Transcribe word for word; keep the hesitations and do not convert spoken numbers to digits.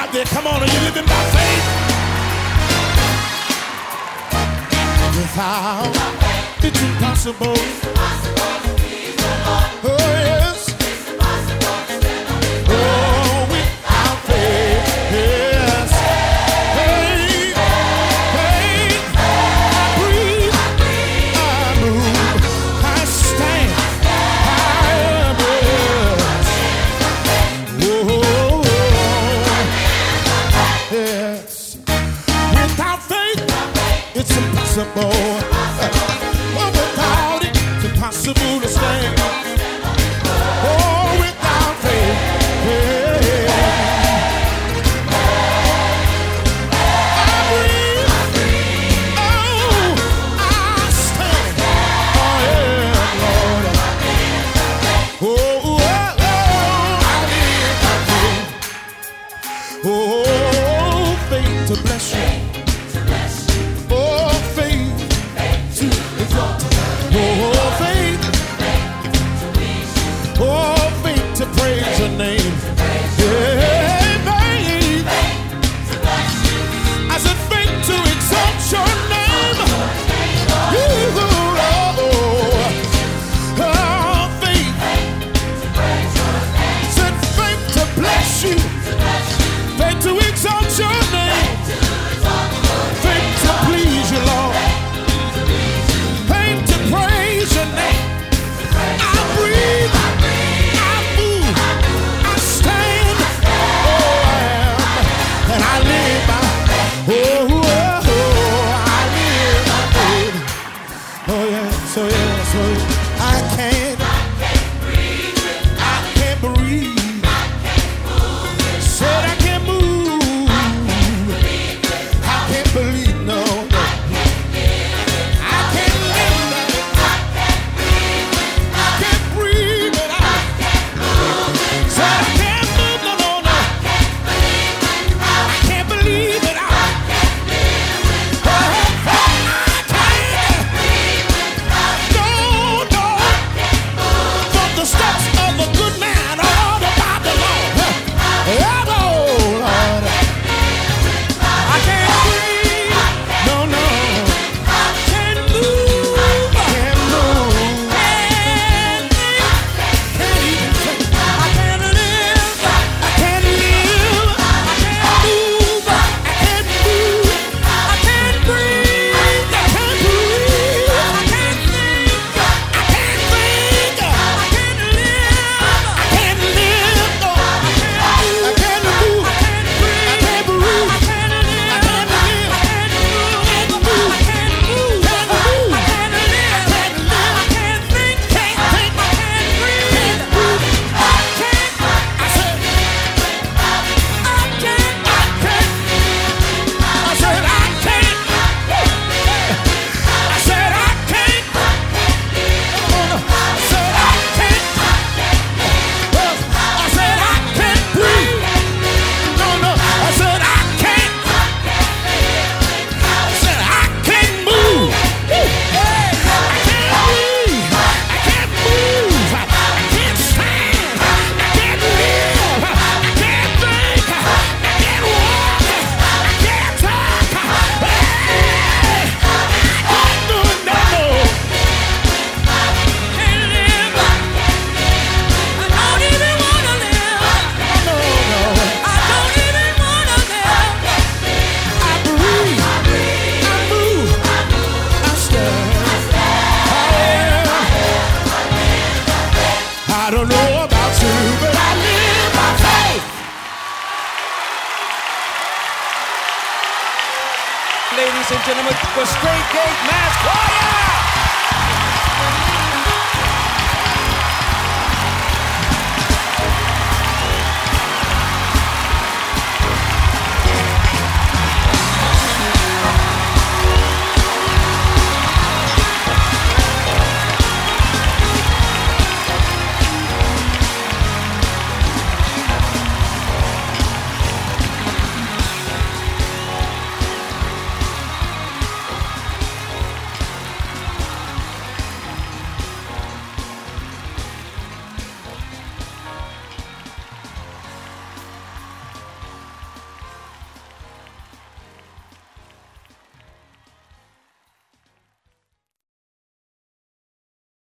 out there, come on, are you living by faith? Without it's impossible. Oh yes. Oh, without faith, yes. Faith, faith. I breathe, I move, I stand, I am. Oh, yes. Without faith, it's impossible. Oh, without it, it's impossible to stand. Oh, without faith, yeah. I breathe. Oh, I stand. Oh, yeah, Lord. Oh, oh, oh, I live by faith. Oh, faith to bless you. Oh, faith to exalt. Oh, faith. Oh, faith to praise your name. Yeah, faith. I said faith to exalt your name. You, oh, oh, faith. Said faith to bless you. Faith to exalt your name. Faith to please you, Lord. Faith to praise your name. I breathe, I move, I stand. Oh, I am, and I live by. Oh, oh, oh, I live by faith. Oh yes, oh yes, oh yes. I can't, I can't breathe. Said I can't move. I can't believe, no, no. I can't live like it. I can't breathe, but I said I can't move, no, no, no. I can't believe it. I, oh, I can't. No, no. For the steps of a good man are ordered by the Lord. Oh, Lord. I can't breathe. No, no. Can't move. Can't move. Can't can't even think. I can't live. I can't live. I can't move. I can't move. I can't breathe. I can't breathe. I can't think. I can't think. I can't live. I can't live. No. I can't move. I can't breathe. I can't breathe. I can't live. I can't live. I can't move. I can't move. I can't move. I can't live. I can't live. I can't think. Can't think. I can't breathe. Can't move. I can't. I said. I can't. I can't. I said I can't. I said I can't. No, no. I said I can't. Well, I said I can't breathe. No, no. I said I can't. I said I can't move. Hey, I can't breathe. I can't move. I can't stand. I can't live. I can't think. I can't walk. I can't talk. Hey, I can't do it no more. Can't live. I don't even wanna live. No, no. I don't even wanna live. I breathe. I move. I stand. I am. I don't know about you, but I live by faith. Ladies and gentlemen, the Straight Gate Mass Choir!